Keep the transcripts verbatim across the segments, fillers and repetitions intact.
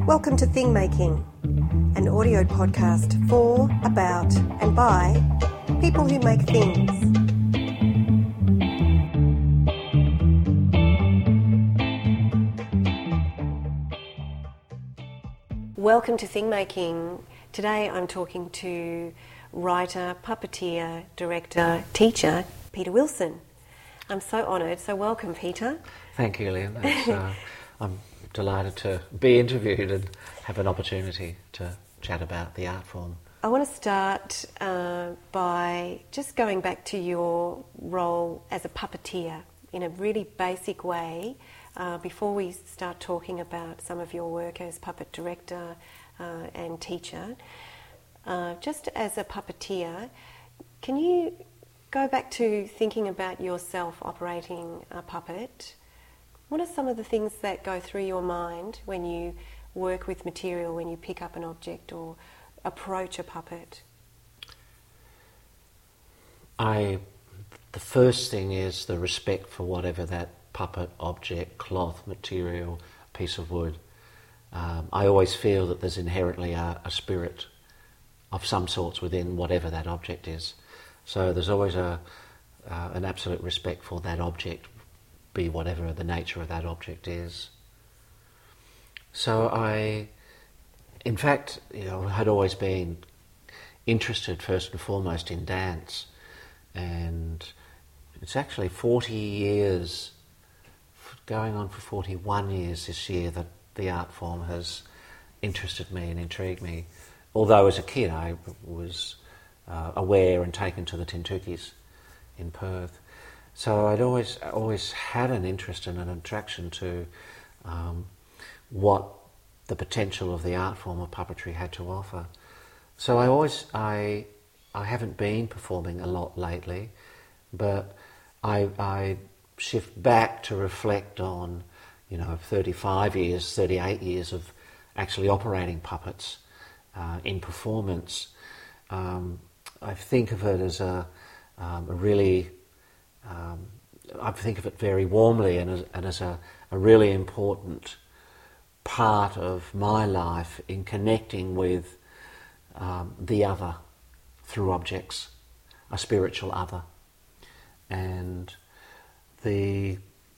Welcome to Thing Making, an audio podcast for, about, and by people who make things. Welcome to Thing Making. Today I'm talking to writer, puppeteer, director, teacher, Peter Wilson. I'm so honoured, so welcome, Peter. Thank you, Lynn. It's, uh, I'm delighted to be interviewed and have an opportunity to chat about the art form. I want to start uh, by just going back to your role as a puppeteer in a really basic way uh, before we start talking about some of your work as puppet director uh, and teacher. Uh, just as a puppeteer, can you go back to thinking about yourself operating a puppet? What are some of the things that go through your mind when you work with material, when you pick up an object or approach a puppet? I, the first thing is the respect for whatever that puppet, object, cloth, material, piece of wood. Um, I always feel that there's inherently a, a spirit of some sorts within whatever that object is. So there's always a uh, an absolute respect for that object, be whatever the nature of that object is. So I, in fact, you know, had always been interested first and foremost in dance, and it's actually forty years, going on for forty-one years this year, that the art form has interested me and intrigued me. Although as a kid I was uh, aware and taken to the Tintukis in Perth. So I'd always always had an interest and an attraction to um, what the potential of the art form of puppetry had to offer. So I always, I I haven't been performing a lot lately, but I, I shift back to reflect on, you know, thirty-five years, thirty-eight years of actually operating puppets uh, in performance. Um, I think of it as a, um, a really, um, I think of it very warmly and as, and as a, a really important part of my life in connecting with um, the other through objects, a spiritual other. And the,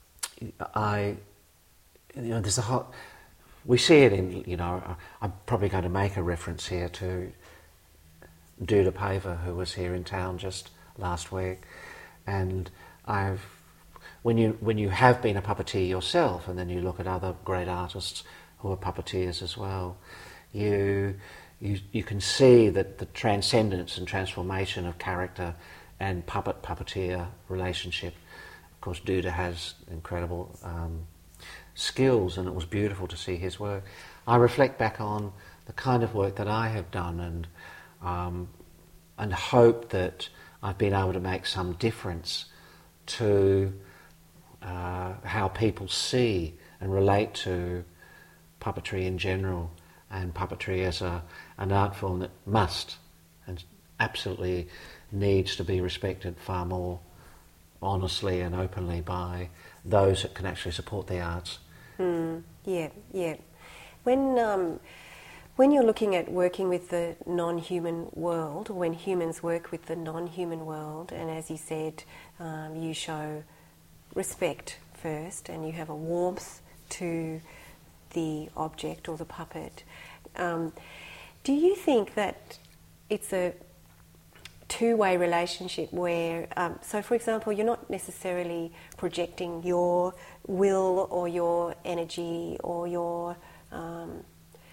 I, you know, there's a whole, we see it in, you know, I'm probably going to make a reference here to Duda Paver, who was here in town just last week, and I've when you when you have been a puppeteer yourself, and then you look at other great artists who are puppeteers as well, you you you can see that the transcendence and transformation of character and puppet puppeteer relationship. Of course, Duda has incredible um, skills, and it was beautiful to see his work. I reflect back on the kind of work that I have done, and Um, and hope that I've been able to make some difference to uh, how people see and relate to puppetry in general, and puppetry as a, an art form that must and absolutely needs to be respected far more honestly and openly by those that can actually support the arts. Mm, yeah, yeah. When um, When you're looking at working with the non-human world, or when humans work with the non-human world, and as you said, um, you show respect first and you have a warmth to the object or the puppet, um, do you think that it's a two-way relationship where, um, so for example, you're not necessarily projecting your will or your energy or your um,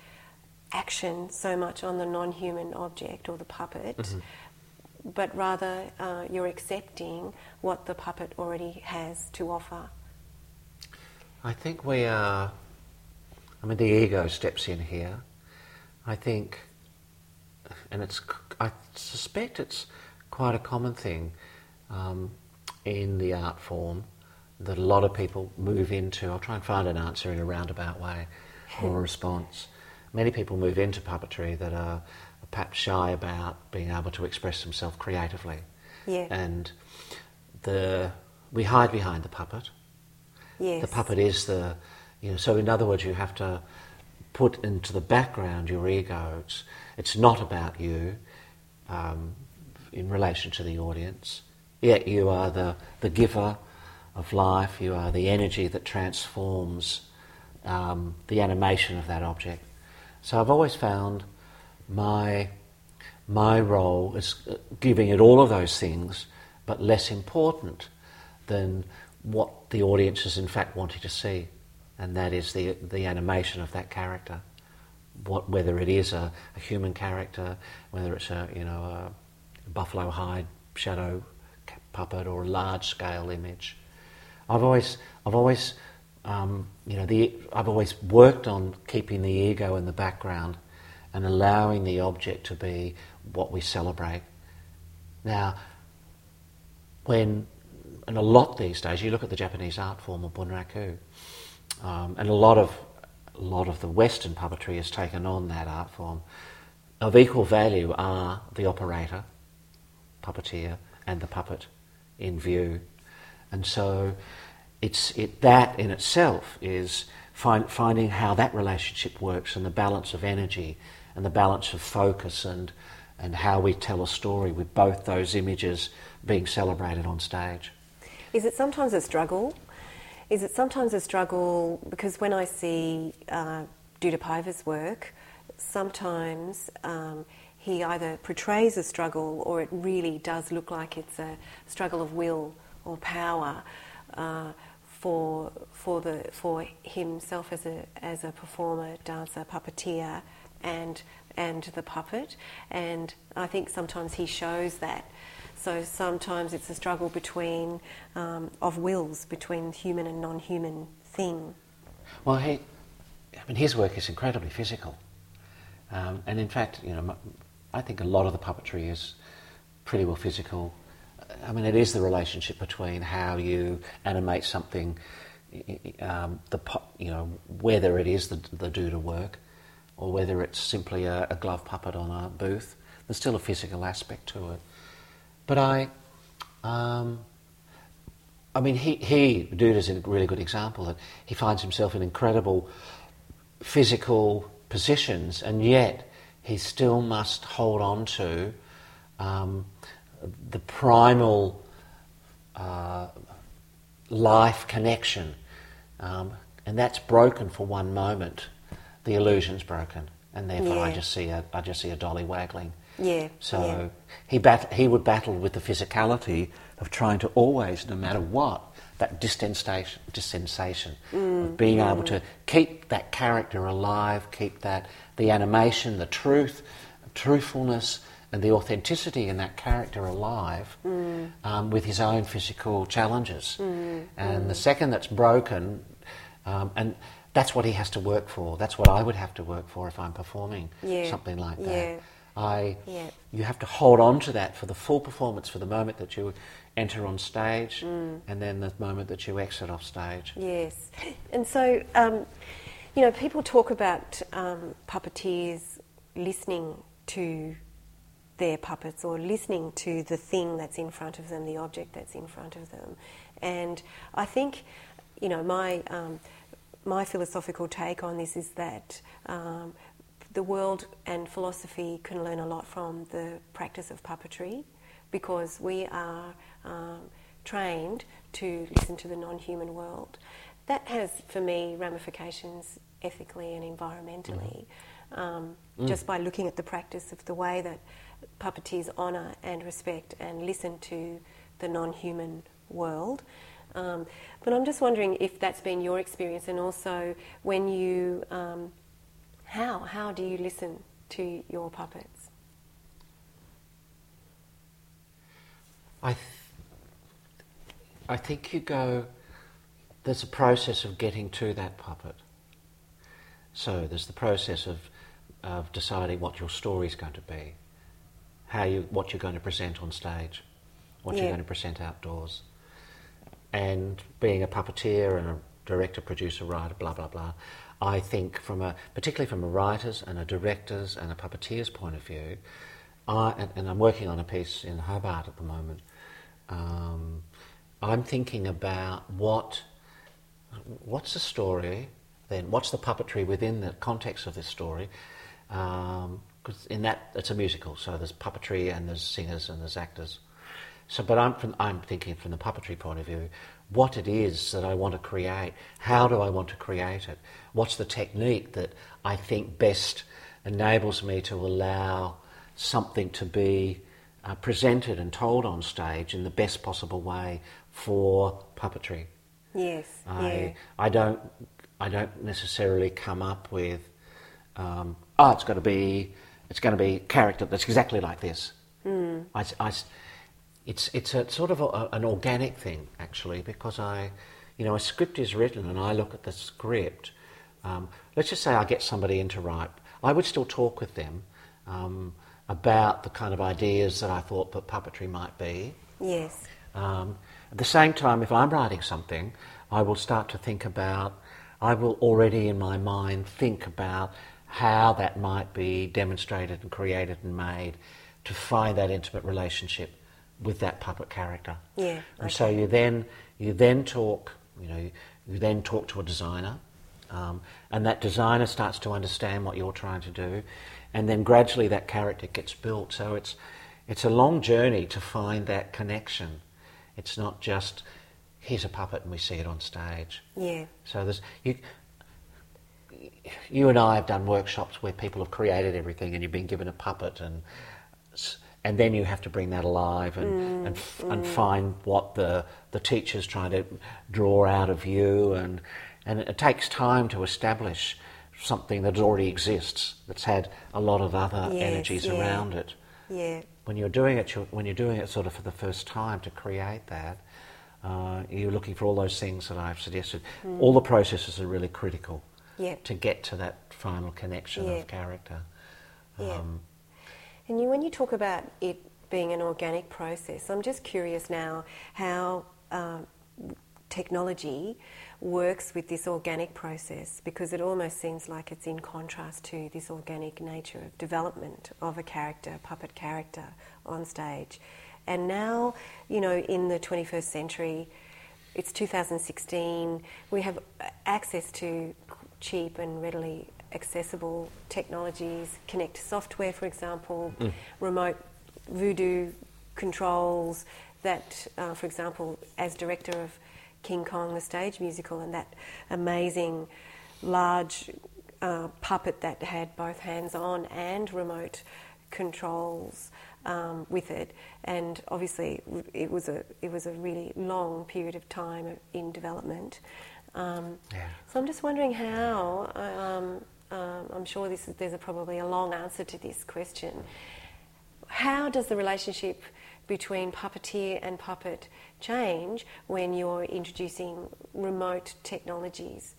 action so much on the non-human object or the puppet, mm-hmm. but rather uh, you're accepting what the puppet already has to offer? I think we are, I mean, the ego steps in here. I think, and it's, I suspect it's quite a common thing um, in the art form that a lot of people move into. I'll try and find an answer in a roundabout way or a response. Many people move into puppetry that are perhaps shy about being able to express themselves creatively. Yeah. And the we hide behind the puppet. Yes. The puppet is the, you know, so in other words, you have to put into the background your ego. It's, it's not about you um, in relation to the audience. Yet you are the, the giver of life, you are the energy that transforms um, the animation of that object. So I've always found my, my role is giving it all of those things, but less important than what the audience is in fact wanting to see, and that is the the animation of that character. What, whether it is a, a human character, whether it's a you know a buffalo hide shadow puppet or a large scale image. I've always I've always um, you know the I've always worked on keeping the ego in the background and allowing the object to be what we celebrate. Now, when and a lot these days, you look at the Japanese art form of bunraku, um, and a lot of a lot of the Western puppetry has taken on that art form. Of equal value are the operator, puppeteer, and the puppet in view, and so it's it that in itself is find, finding how that relationship works and the balance of energy and the balance of focus and and how we tell a story with both those images being celebrated on stage. Is it sometimes a struggle? Is it sometimes a struggle, because when I see uh, Dudapaiva's work, sometimes um, he either portrays a struggle or it really does look like it's a struggle of will or power uh, for for the for himself as a as a performer, dancer, puppeteer, and and the puppet. And I think sometimes he shows that. So sometimes it's a struggle between um, of wills between human and non-human thing. Well, he, I mean, his work is incredibly physical, um, and in fact, you know, I think a lot of the puppetry is pretty well physical. I mean, it is the relationship between how you animate something, um, the you know, whether it is the the Duda work, or whether it's simply a, a glove puppet on a booth. There's still a physical aspect to it. But I, um, I mean, he, he, Duda's a really good example that he finds himself in incredible physical positions, and yet he still must hold on to um, the primal uh, life connection, um, and that's broken for one moment. The illusion's broken, and therefore yeah. I just see a, I just see a dolly waggling. Yeah. So yeah. he bat- he would battle with the physicality of trying to always, no matter what, that distensation, distensation mm, of being mm. able to keep that character alive, keep that the animation, the truth, truthfulness, and the authenticity in that character alive mm. um, with his own physical challenges. Mm, and mm. the second that's broken, um, and that's what he has to work for. That's what I would have to work for if I'm performing yeah. something like that. Yeah. I, yeah. You have to hold on to that for the full performance, for the moment that you enter on stage mm. and then the moment that you exit off stage. Yes. And so, um, you know, people talk about um, puppeteers listening to their puppets or listening to the thing that's in front of them, the object that's in front of them. And I think, you know, my, um, my philosophical take on this is that um, the world and philosophy can learn a lot from the practice of puppetry, because we are um, trained to listen to the non-human world. That has, for me, ramifications ethically and environmentally, mm. Um, mm. just by looking at the practice of the way that puppeteers honour and respect and listen to the non-human world. Um, but I'm just wondering if that's been your experience, and also when you... Um, How? How do you listen to your puppets? I, th- I think you go, there's a process of getting to that puppet. So there's the process of, of deciding what your story's going to be, how you, what you're going to present on stage, what yeah. you're going to present outdoors. And being a puppeteer and a director, producer, writer, blah, blah, blah, I think from a, particularly from a writer's and a director's and a puppeteer's point of view, I, and, and I'm working on a piece in Hobart at the moment, um, I'm thinking about what, what's the story, then what's the puppetry within the context of this story? Um, 'cause in that, it's a musical, so there's puppetry and there's singers and there's actors. So, but I'm from, I'm thinking from the puppetry point of view, what it is that I want to create. How do I want to create it? What's the technique that I think best enables me to allow something to be uh, presented and told on stage in the best possible way for puppetry? Yes. I yeah. I don't I don't necessarily come up with um, oh it's got to be it's going to be a character that's exactly like this. Mm. I, I, it's it's a sort of a, an organic thing actually, because I you know a script is written and I look at the script. Um, let's just say I get somebody in to write. I would still talk with them um, about the kind of ideas that I thought that puppetry might be. Yes. Um, at the same time, if I'm writing something, I will start to think about, I will already in my mind think about how that might be demonstrated and created and made to find that intimate relationship with that puppet character. Yeah. Okay. And so you then you then talk, you know, you then talk to a designer, um, and that designer starts to understand what you're trying to do, and then gradually that character gets built. So it's it's a long journey to find that connection. It's not just, here's a puppet and we see it on stage. Yeah. So there's, you, you and I have done workshops where people have created everything and you've been given a puppet, and and then you have to bring that alive and Mm, and, f- mm. and find what the, the teacher's trying to draw out of you, and and it takes time to establish something that already exists, that's had a lot of other Yes, energies yeah. around it. Yeah. When you're doing it, you're, when you're doing it sort of for the first time to create that, uh, you're looking for all those things that I've suggested. Mm. All the processes are really critical Yeah. to get to that final connection Yeah. of character. Yeah. Um, And you, when you talk about it being an organic process, I'm just curious now how um, technology works with this organic process, because it almost seems like it's in contrast to this organic nature of development of a character, a puppet character on stage. And now, you know, in the twenty-first century, it's two thousand sixteen, we have access to cheap and readily accessible technologies, Kinect software, for example, Mm. remote voodoo controls that, uh, for example, as director of King Kong, the stage musical, and that amazing large uh, puppet that had both hands-on and remote controls um, with it, and obviously it was a it was a really long period of time in development. Um, yeah. so I'm just wondering how. Um, um, I'm sure this is, there's a, probably a long answer to this question. How does the relationship between puppeteer and puppet change when you're introducing remote technologies?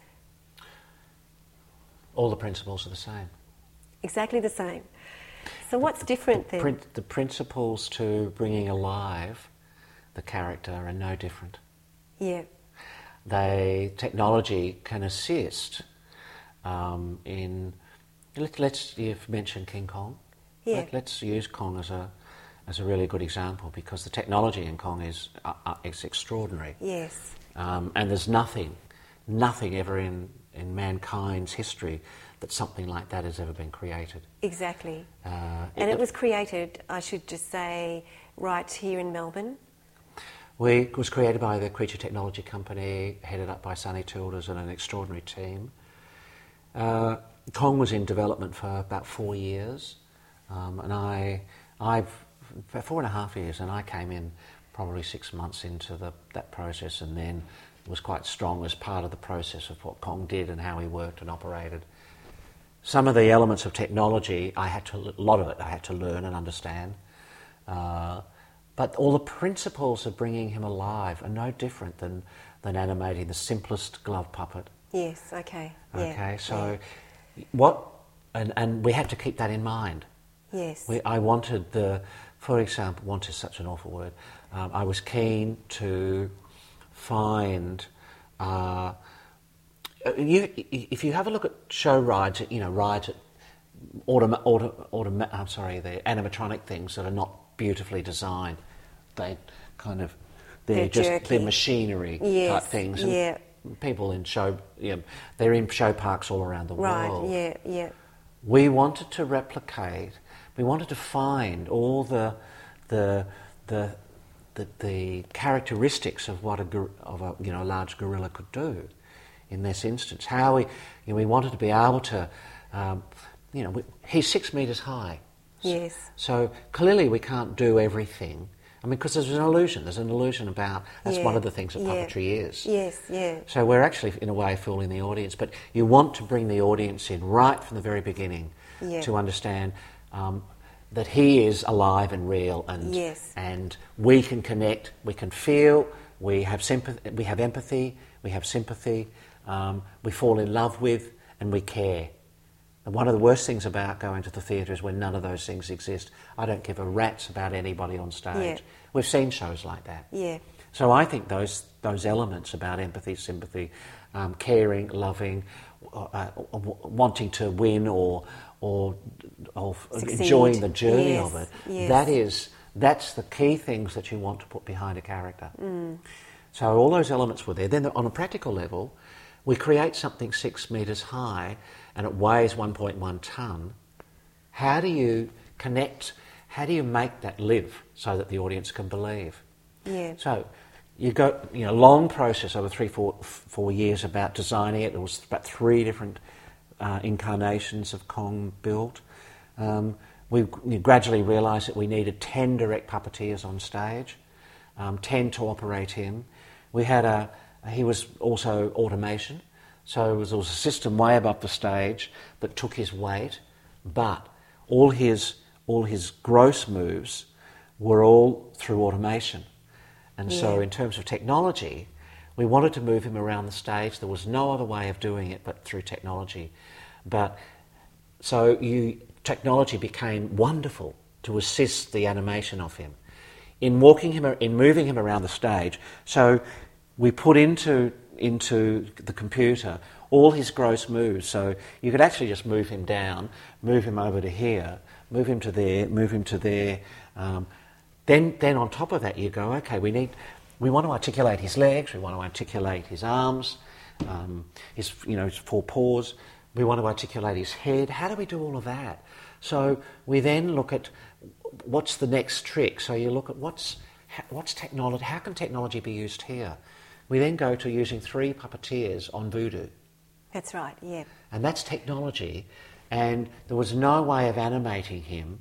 All the principles are the same. Exactly the same. So what's different the, then? prin- the principles to bringing alive the character are no different. Yeah. They, technology can assist um, in, let, let's, you've mentioned King Kong. Yeah. Let, let's use Kong as a as a really good example, because the technology in Kong is uh, uh, is extraordinary. Yes. Um, and there's nothing, nothing ever in, in mankind's history that something like that has ever been created. Exactly. Uh, And it, it was created, I should just say, right here in Melbourne. we, it was created by the Creature Technology Company, headed up by Sonny Childers and an extraordinary team. Uh, Kong was in development for about four years, um, and I, I've for four and a half years, and I came in probably six months into the, that process, and then was quite strong as part of the process of what Kong did and how he worked and operated. Some of the elements of technology, I had to, a lot of it, I had to learn and understand. Uh, but all the principles of bringing him alive are no different than, than animating the simplest glove puppet. Yes, okay. Okay, Yeah. so yeah. what, and, and we have to keep that in mind. Yes. We, I wanted the, for example, want is such an awful word. Um, I was keen to find, uh, you, if you have a look at show rides, you know, rides at autom- auto, autom- I'm sorry, the animatronic things that are not beautifully designed, they kind of, they're, They're just, jerky. they're machinery Yes, type things. And yeah. people in show, you know, they're in show parks all around the Right, world. yeah, yeah. We wanted to replicate, we wanted to find all the the the the, the characteristics of what a gor- of a you know large gorilla could do. In this instance, how we you know, we wanted to be able to, um, you know, we, he's six meters high. Yes. So clearly we can't do everything. I mean, because there's an illusion. There's an illusion about, that's Yeah. one of the things that Yeah. puppetry is. Yes, yeah. So we're actually, in a way, fooling the audience. But you want to bring the audience in right from the very beginning Yeah. to understand um, that he is alive and real, and Yes. and we can connect, we can feel, we have sympathy, we have empathy, we have sympathy, um, we fall in love with, and we care. And one of the worst things about going to the theatre is when none of those things exist. I don't give a rat's about anybody on stage. Yeah. We've seen shows like that. Yeah. So I think those those elements about empathy, sympathy, um, caring, loving, uh, uh, w- wanting to win or or, or Succeed. enjoying the journey Yes, of it, yes. that is that's the key things that you want to put behind a character. Mm. So all those elements were there. Then on a practical level, we create something six metres high and it weighs one point one tonne. How do you connect, how do you make that live so that the audience can believe? Yeah. So you go, you know, long process over three, four, four years about designing it. There was about three different uh, incarnations of Kong built. Um, we we gradually realised that we needed ten direct puppeteers on stage, um, ten to operate him. We had a, he was also automation, so there was, there was a system way above the stage that took his weight, but all his all his gross moves were all through automation. And so Yeah. in terms of technology, we wanted to move him around the stage. There was no other way of doing it but through technology. But so you, technology became wonderful to assist the animation of him. In walking him, in moving him around the stage, so we put into into the computer all his gross moves. So you could actually just move him down, move him over to here, move him to there, move him to there. Um, then, then on top of that, you go, okay, we need, we want to articulate his legs, we want to articulate his arms, um, his, you know, his four paws. We want to articulate his head. How do we do all of that? So we then look at what's the next trick. So you look at what's what's technology. How can technology be used here? We then go to using three puppeteers on Voodoo. That's right, yeah. And that's technology. And there was no way of animating him.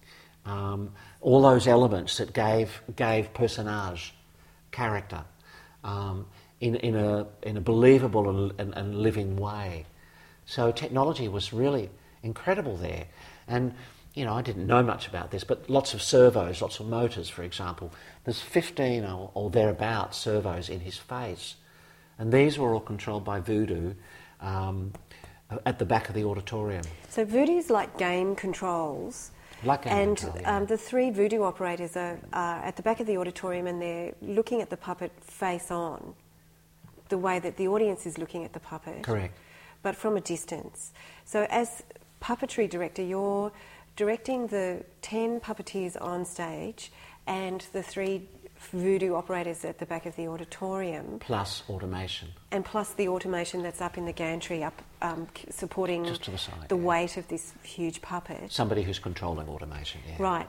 Um, all those elements that gave gave personage, character, um, in in a in a believable and, and, and living way. So technology was really incredible there. And you know, I didn't know much about this, but lots of servos, lots of motors, for example. There's fifteen or, or thereabouts servos in his face, and these were all controlled by Voodoo. Um, at the back of the auditorium. So Voodoo's like game controls. Like game and control, yeah. um, the three Voodoo operators are, are at the back of the auditorium and they're looking at the puppet face on, the way that the audience is looking at the puppet. Correct. But from a distance. So as puppetry director, you're directing the ten puppeteers on stage and the three Voodoo operators at the back of the auditorium. Plus automation. And plus the automation that's up in the gantry, up um, c- supporting Just to the side, the yeah. weight of this huge puppet. Somebody who's controlling automation, yeah. Right.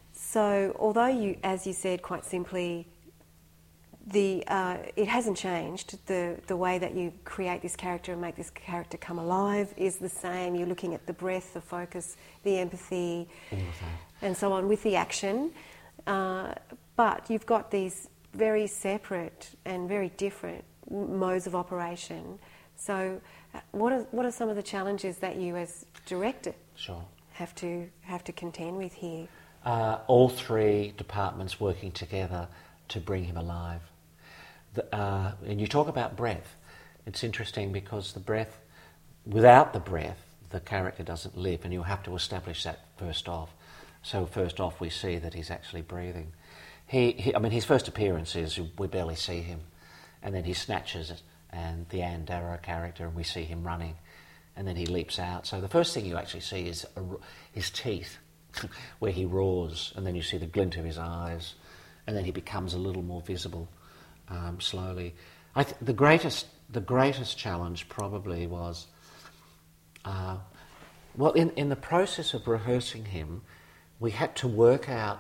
So although you, as you said quite simply, the uh, it hasn't changed. The the way that you create this character and make this character come alive is the same. You're looking at the breath, the focus, the empathy, All of that. and so on with the action. Uh, but you've got these very separate and very different m- modes of operation. So, uh, what are what are some of the challenges that you, as director, Sure. have to have to contend with here? Uh, all three departments working together to bring him alive. The, uh, and you talk about breath. It's interesting because the breath, without the breath, the character doesn't live, and you have to establish that first off. So first off, we see that he's actually breathing. He, he, I mean, his first appearance is we barely see him, and then he snatches it, and the Ann Darrow character, and we see him running, and then he leaps out. So the first thing you actually see is a, his teeth, where he roars, and then you see the glint of his eyes, and then he becomes a little more visible um, slowly. I th- the greatest the greatest challenge probably was, uh, well, in, in the process of rehearsing him, we had to work out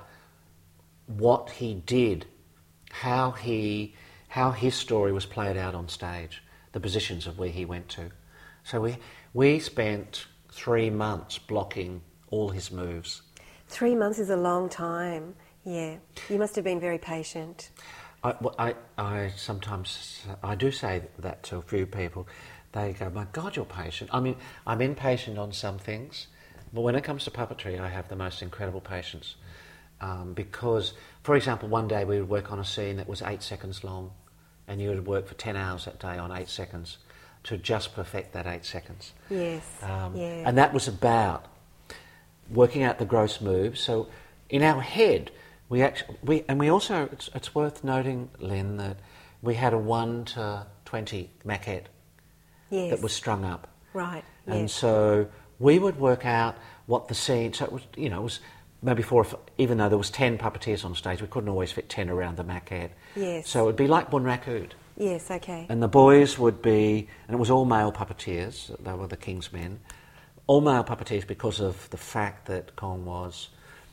what he did, how he, how his story was played out on stage, the positions of where he went to. So we we spent three months blocking all his moves. Three months is a long time. Yeah, you must have been very patient. I, well, I, I sometimes, I do say that to a few people. They go, my God, you're patient. I mean, I'm impatient on some things, but when it comes to puppetry, I have the most incredible patience. Um, because, for example, one day we would work on a scene that was eight seconds long, and you would work for ten hours that day on eight seconds to just perfect that eight seconds. Yes, um, yeah. And that was about working out the gross moves. So in our head, we actually, we, and we also, it's, it's worth noting, Lynn, that we had a one to twenty maquette Yes. that was strung up. Right, And yes. so we would work out what the scene, so it was, you know, it was maybe four, even though there was ten puppeteers on stage, we couldn't always fit ten around the maquette. Yes. So it would be like Bunrakud. Yes, okay. And the boys would be, and it was all male puppeteers, they were the King's Men, all male puppeteers because of the fact that Kong was,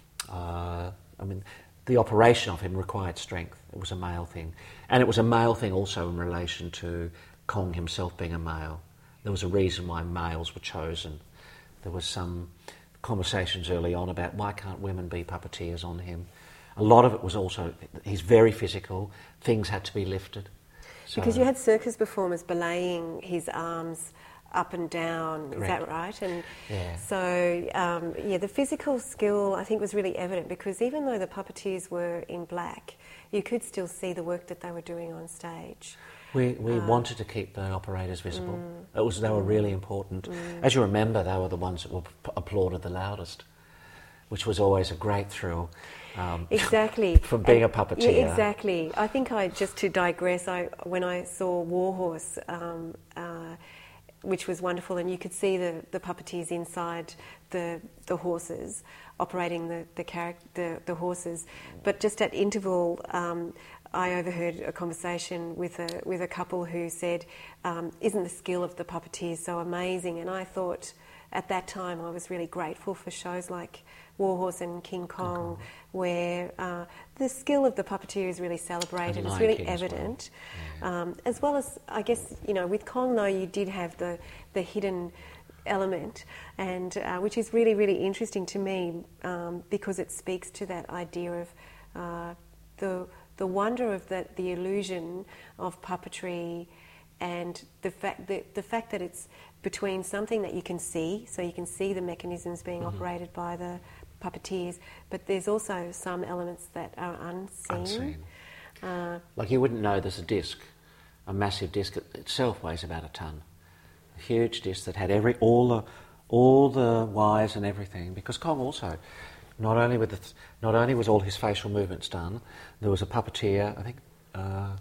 uh, I mean, the operation of him required strength. It was a male thing. And it was a male thing also in relation to Kong himself being a male. There was a reason why males were chosen. There was some conversations early on about why can't women be puppeteers on him. A lot of it was also, he's very physical, things had to be lifted. So, because you had circus performers belaying his arms up and down, is Correct. that right? And Yeah. so, um, yeah, the physical skill I think was really evident, because even though the puppeteers were in black, you could still see the work that they were doing on stage. We we Uh, wanted to keep the operators visible. mm, It was they were really important. mm. As you remember, they were the ones that were p- applauded the loudest, which was always a great thrill. Um, Exactly. from being And- a puppeteer. Yeah, exactly. I think I, just to digress, I when I saw Warhorse, um, uh, which was wonderful, and you could see the, the puppeteers inside the the horses, operating the the, charac- the, the horses. But just at interval, um, I overheard a conversation with a with a couple who said, um, "Isn't the skill of the puppeteers so amazing?" And I thought, at that time, I was really grateful for shows like Warhorse and King Kong, Kong. where uh, the skill of the puppeteer is really celebrated. And It's Lion really King as well. evident. Yeah. Um, as well as, I guess, you know, with Kong, though, you did have the, the hidden element, and uh, which is really, really interesting to me, um, because it speaks to that idea of uh, the the wonder of that, the illusion of puppetry, and the fact that the fact that it's between something that you can see, so you can see the mechanisms being Mhm. operated by the puppeteers, but there's also some elements that are unseen. Unseen. Uh, Like you wouldn't know there's a disc, a massive disc it itself weighs about a ton, a huge disc that had every all the all the wires and everything. Because Kong also, not only with the, th- not only was all his facial movements done, there was a puppeteer. I think uh,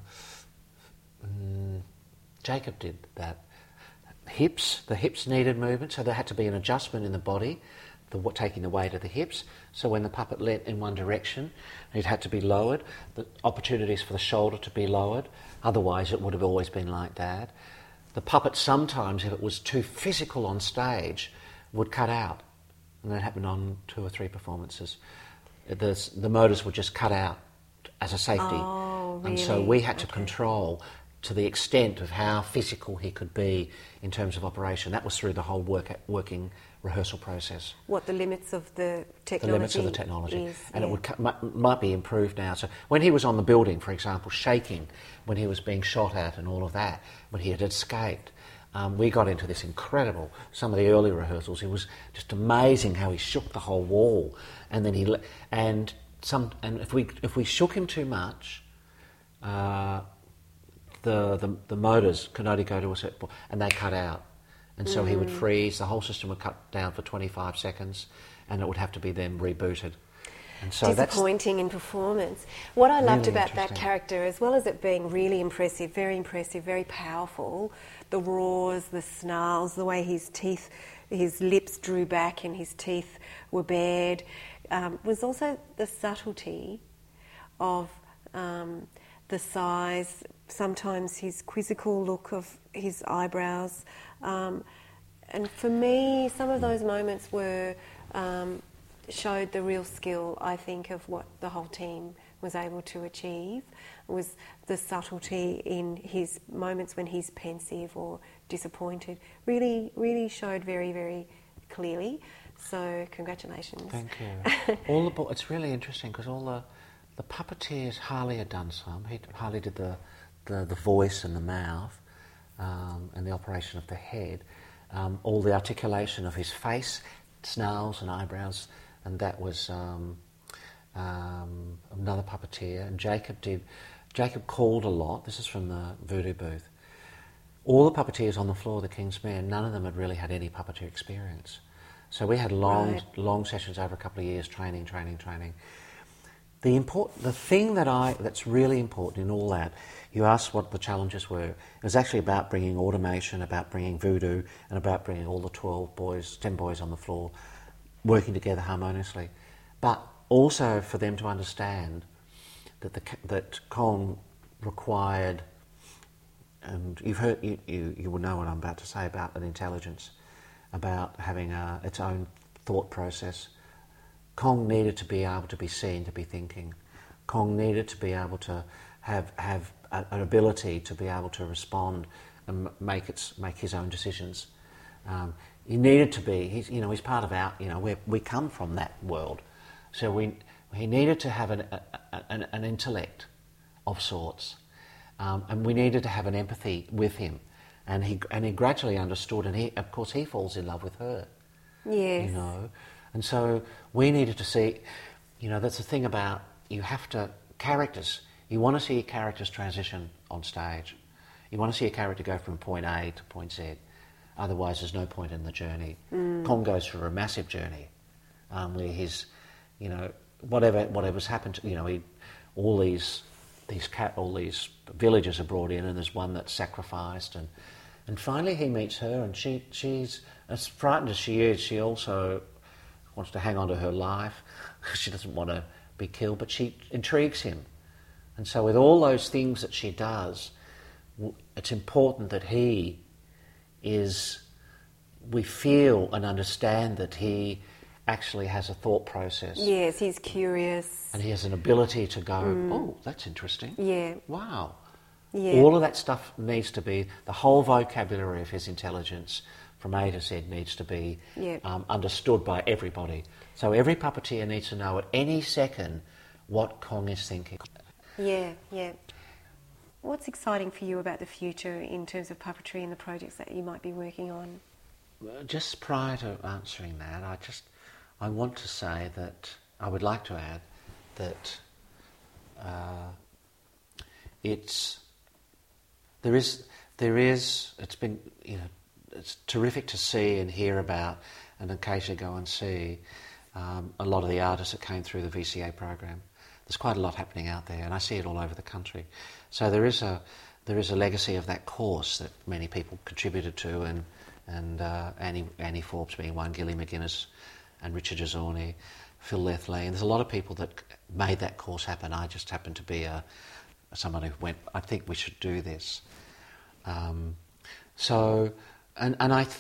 mm, Jacob did that. Hips, the hips needed movement, so there had to be an adjustment in the body, the, what, taking the weight of the hips. So when the puppet leant in one direction, it had to be lowered. The opportunities for the shoulder to be lowered. Otherwise, it would have always been like that. The puppet sometimes, if it was too physical on stage, would cut out. And that happened on two or three performances. The, the motors would just cut out as a safety. Oh, And so really? we had to Okay. control to the extent of how physical he could be in terms of operation. That was through the whole work, working rehearsal process. what the limits of the technology The limits of the technology. is, and yeah. it would cu- might, might be improved now. So when he was on the building, for example, shaking, when he was being shot at and all of that, when he had escaped, um, we got into this incredible, some of the early rehearsals, it was just amazing how he shook the whole wall. And then he, le- and some, and if we, if we shook him too much, uh, the, the the motors could only go to a certain point, and they cut out. And so he would freeze, the whole system would cut down for twenty-five seconds, and it would have to be then rebooted. And so that's disappointing in performance. What I loved Really about that interesting. character, as well as it being really impressive, very impressive, very powerful, the roars, the snarls, the way his teeth, his lips drew back and his teeth were bared, um, was also the subtlety of um, the size, sometimes his quizzical look of his eyebrows. Um, and for me, some of those moments were um, showed the real skill, I think, of what the whole team was able to achieve. Was the subtlety in his moments when he's pensive or disappointed. Really, really showed very, very clearly. So, congratulations. Thank you. all the bo- It's really interesting because all the the puppeteers, Harley had done some. He, Harley did the, the the voice and the mouth, um, and the operation of the head, um, all the articulation of his face, snarls and eyebrows, and that was um, um, another puppeteer. And Jacob did. Jacob called a lot. This is from the Voodoo booth. All the puppeteers on the floor of the King's Men, none of them had really had any puppeteer experience. So we had long, right. long sessions over a couple of years, training, training, training. The important, the thing that I that's really important in all that, you asked what the challenges were. It was actually about bringing automation, about bringing voodoo, and about bringing all the twelve boys, ten boys on the floor, working together harmoniously. But also for them to understand that the that Kong required, and you've heard, you, you, you will know what I'm about to say about an intelligence, about having a, its own thought process. Kong needed to be able to be seen to be thinking. Kong needed to be able to have have a, an ability to be able to respond and make its make his own decisions. Um, he needed to be. He's you know he's part of our you know we we come from that world, so we he needed to have an a, an, an intellect of sorts, um, and we needed to have an empathy with him, and he and he gradually understood, and he of course he falls in love with her. Yes. You know. And so we needed to see, you know, that's the thing about, you have to, characters, you want to see your characters transition on stage. You want to see a character go from point A to point Z. Otherwise there's no point in the journey. Mm. Kong goes through a massive journey um, where his, you know, whatever whatever's happened to, you know, he, all these these cat, all these villagers are brought in, and there's one that's sacrificed, and and finally he meets her, and she she's, as frightened as she is, she also wants to hang on to her life. She doesn't want to be killed, but she intrigues him. And so with all those things that she does, it's important that he is, we feel and understand that he actually has a thought process. Yes, he's curious. And he has an ability to go, mm. oh, that's interesting. Yeah. Wow. Yeah. All of that stuff needs to be, the whole vocabulary of his intelligence from A to Z needs to be yeah. um, understood by everybody. So every puppeteer needs to know at any second what Kong is thinking. Yeah, yeah. What's exciting for you about the future in terms of puppetry and the projects that you might be working on? Just prior to answering that, I just I want to say that I would like to add that uh, it's there is there is it's been you know. It's terrific to see and hear about, and occasionally go and see um, a lot of the artists that came through the V C A program. There's quite a lot happening out there, and I see it all over the country. So there is a there is a legacy of that course that many people contributed to, and and uh, Annie Annie Forbes being one, Gilly McGuinness, and Richard Gizzorni, Phil Lethley, and there's a lot of people that made that course happen. I just happened to be a someone who went, I think we should do this. Um, so. And and I, th-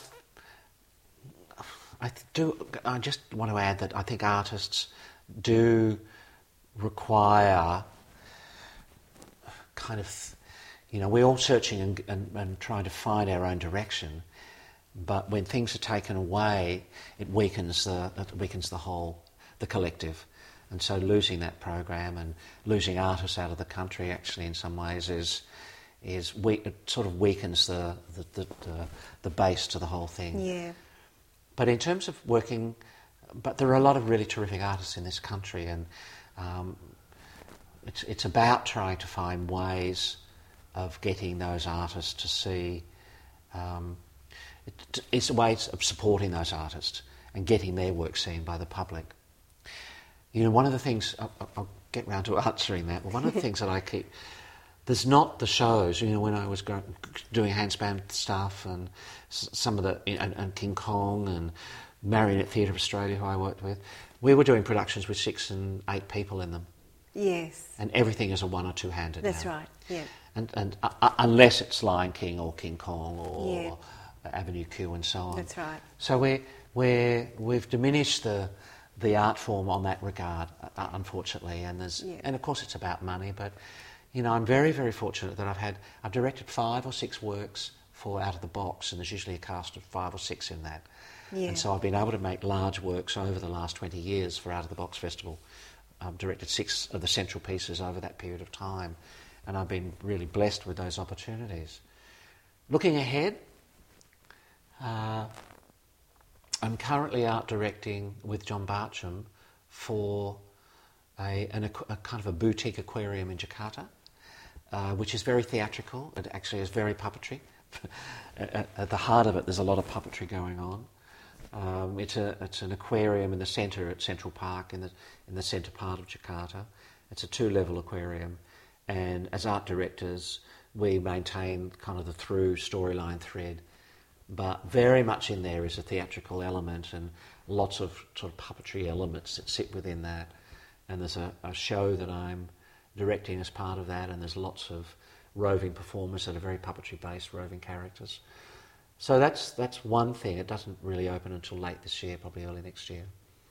I do. I just want to add that I think artists do require kind of, you know, we're all searching and, and, and trying to find our own direction, but when things are taken away, it weakens the it weakens the whole, the collective, and so losing that program and losing artists out of the country actually in some ways is. Is weak, it sort of weakens the the, the the the base to the whole thing. Yeah. But in terms of working, but there are a lot of really terrific artists in this country, and um, it's it's about trying to find ways of getting those artists to see. Um, it, it's ways of supporting those artists and getting their work seen by the public. You know, one of the things I'll, I'll get round to answering that. But one of the things that I keep. There's not the shows, you know, when I was going, doing Handspan stuff and some of the, and, and King Kong and Marionette Theatre of Australia, who I worked with, we were doing productions with six and eight people in them. Yes. And everything is a one or two-handed That's now. right, yeah. And, and uh, uh, unless it's Lion King or King Kong or Yeah. Avenue Q and so on. That's right. So we're, we're, we've diminished the the art form on that regard, uh, unfortunately. And there's Yeah. and of course it's about money, but you know I'm very very fortunate that I've had I've directed five or six works for Out of the Box, and there's usually a cast of five or six in that. Yeah. And so I've been able to make large works over the last twenty years for Out of the Box Festival. I've directed six of the central pieces over that period of time, and I've been really blessed with those opportunities. Looking ahead, uh, I'm currently art directing with John Bartram for a, an, a kind of a boutique aquarium in Jakarta, uh, which is very theatrical. It actually is very puppetry. at, at the heart of it, there's a lot of puppetry going on. Um, it's a it's an aquarium in the centre at Central Park in the in the centre part of Jakarta. It's a two-level aquarium, and as art directors, we maintain kind of the through storyline thread, but very much in there is a theatrical element and lots of sort of puppetry elements that sit within that. And there's a, a show that I'm directing as part of that, and there's lots of roving performers that are very puppetry-based, roving characters. So that's that's one thing. It doesn't really open until late this year, probably early next year.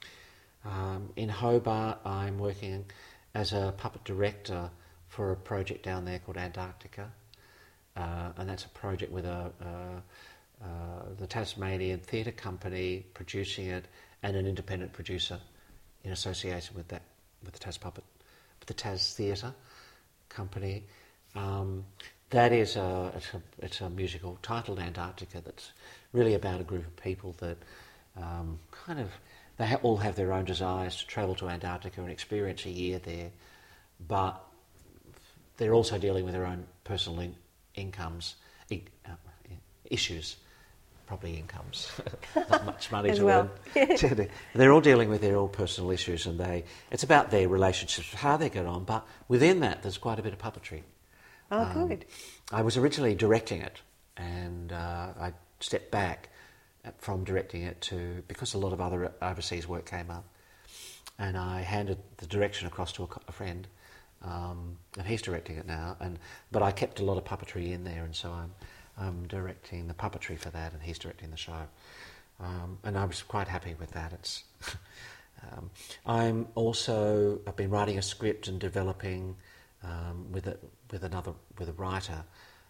Um, in Hobart, I'm working as a puppet director for a project down there called Antarctica, uh, and that's a project with a, uh, uh, the Tasmanian Theatre Company producing it, and an independent producer in association with that, with the Tas Puppet, with the Tas Theatre Company. Um, that is a it's, a it's a musical titled Antarctica that's really about a group of people that um, kind of they ha- all have their own desires to travel to Antarctica and experience a year there, but they're also dealing with their own personal in- incomes, I- uh, issues, probably incomes, not much money As to well. earn. They're all dealing with their own personal issues, and they it's about their relationships, how they get on, but within that there's quite a bit of puppetry. Oh, Um, good. I was originally directing it, and uh, I stepped back from directing it to because a lot of other overseas work came up, and I handed the direction across to a, co- a friend, um, and he's directing it now. And but I kept a lot of puppetry in there, and so I'm I'm directing the puppetry for that, and he's directing the show, um, and I was quite happy with that. It's um, I'm also I've been writing a script and developing um, with a with another with a writer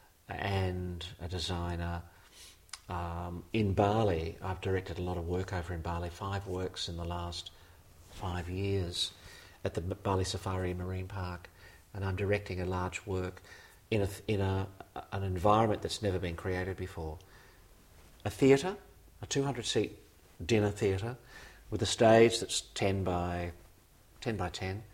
and a designer. Um, in Bali, I've directed a lot of work over in Bali, five works in the last five years at the Bali Safari Marine Park, and I'm directing a large work in a in a an environment that's never been created before. A theatre, a two hundred seat dinner theatre, with a stage that's ten by ten by ten,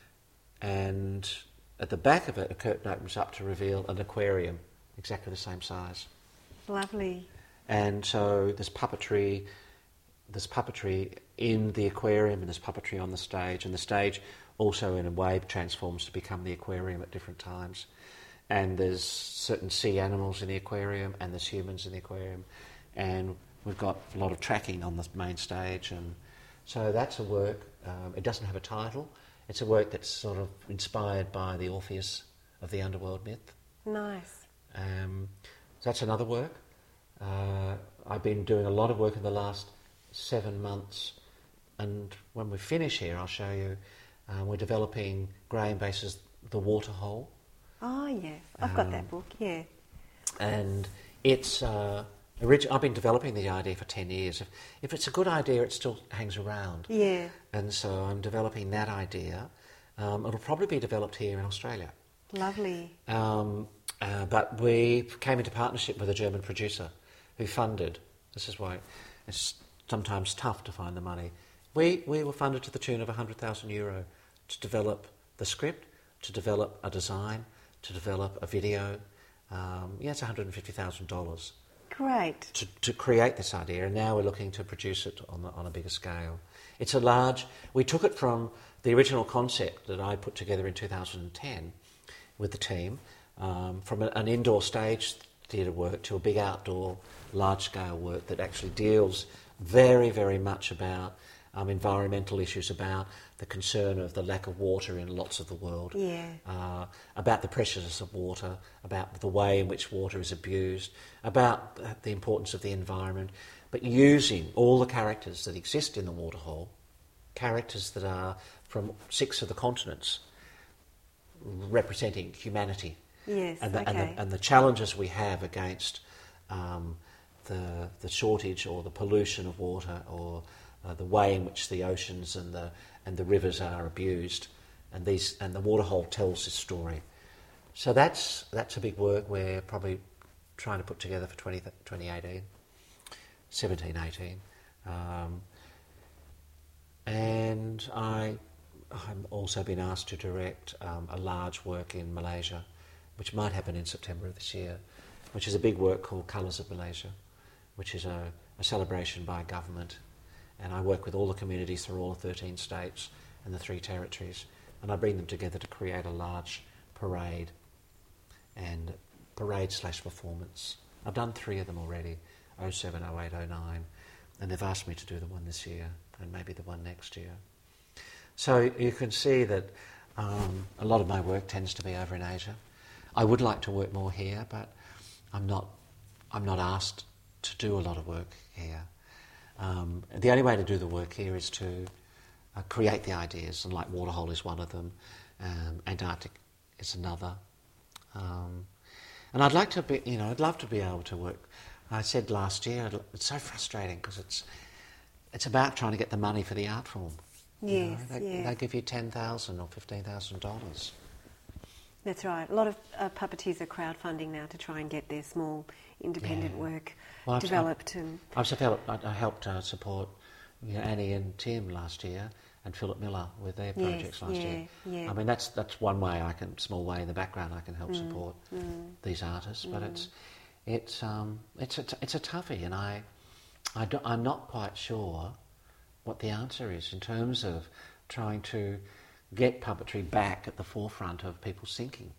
and at the back of it, a curtain opens up to reveal an aquarium, exactly the same size. Lovely. And so there's puppetry, there's puppetry in the aquarium, and there's puppetry on the stage, and the stage also in a way transforms to become the aquarium at different times. And there's certain sea animals in the aquarium, and there's humans in the aquarium, and we've got a lot of tracking on the main stage, and so that's a work. Um, it doesn't have a title. It's a work that's sort of inspired by the Orpheus of the underworld myth. Nice. Um, so that's another work. Uh, I've been doing a lot of work in the last seven months, and when we finish here, I'll show you. Uh, we're developing Graham Bass's The Waterhole. Oh, yes. I've got Um, that book, yeah. And it's uh, orig- I've been developing the idea for ten years. If, if it's a good idea, it still hangs around. Yeah. And so I'm developing that idea. Um, it'll probably be developed here in Australia. Lovely. Um, uh, but we came into partnership with a German producer who funded. This is why it's sometimes tough to find the money. We we were funded to the tune of one hundred thousand euro to develop the script, to develop a design, to develop a video. Um, yeah, it's one hundred fifty thousand dollars. Great. To, to create this idea, and now we're looking to produce it on, the, on a bigger scale. It's a large... We took it from the original concept that I put together in two thousand ten with the team, um, from a, an indoor stage theatre work to a big outdoor, large-scale work that actually deals very, very much about um, environmental issues, about the concern of the lack of water in lots of the world, Yeah. uh, about the pressures of water, about the way in which water is abused, about the importance of the environment, but using all the characters that exist in the Waterhole, characters that are from six of the continents, representing humanity. Yes, and the, okay. and, the, and the challenges we have against um, the the shortage or the pollution of water, or uh, the way in which the oceans and the and the rivers are abused, and these and the Waterhole tells this story. So that's that's a big work we're probably trying to put together for twenty eighteen, seventeen, eighteen, um, and I I've also been asked to direct um, a large work in Malaysia, which might happen in September of this year, which is a big work called Colours of Malaysia, which is a, a celebration by government. And I work with all the communities through all the thirteen states and the three territories, and I bring them together to create a large parade and parade slash performance. I've done three of them already, oh seven, oh eight, oh nine, and they've asked me to do the one this year and maybe the one next year. So you can see that um, a lot of my work tends to be over in Asia. I would like to work more here, but I'm not. I'm not asked to do a lot of work here. Um, the only way to do the work here is to uh, create the ideas, and like Waterhole is one of them, um, Antarctic is another. Um, and I'd like to be, you know, I'd love to be able to work. I said last year, I'd, it's so frustrating because it's it's about trying to get the money for the art form. Yes, you know, they, yeah. they give you ten thousand or fifteen thousand dollars. That's right. A lot of uh, puppeteers are crowdfunding now to try and get their small independent Yeah. work Well, I've- developed. I've, and I've helped, I helped uh, support you know, Annie and Tim last year, and Philip Miller with their Yes, projects last yeah, year. yeah. I mean, that's that's one way I can, small way in the background, I can help Mm, support these artists. But it's it's um it's a t- it's a toughie, and I I do, I'm not quite sure what the answer is in terms of trying to get puppetry back at the forefront of people's thinking.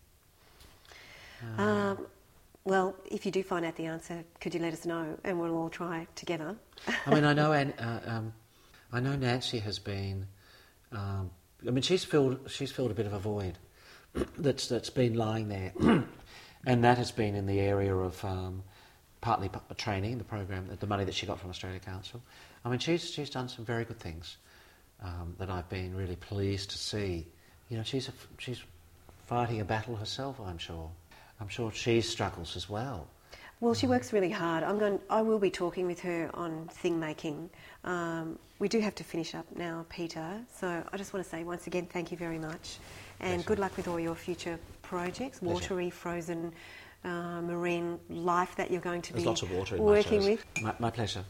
Um, well, if you do find out the answer, could you let us know, and we'll all try together. I mean, I know, An- uh, um, I know Nancy has been. Um, I mean, she's filled. She's filled a bit of a void that's that's been lying there, and that has been in the area of um, partly pu- training, the program, the money that she got from Australia Council. I mean, she's she's done some very good things um, that I've been really pleased to see. You know, she's a, she's fighting a battle herself. I'm sure. I'm sure she struggles as well. Well, she works really hard. I'm going. I will be talking with her on thing making. Um, we do have to finish up now, Peter. So I just want to say once again, thank you very much, and Pleasure. good luck with all your future projects, Pleasure. watery, frozen, uh, marine life that you're going to There's be lots of water in working my shows. with. My, my pleasure.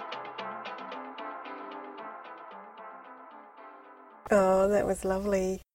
Oh, that was lovely.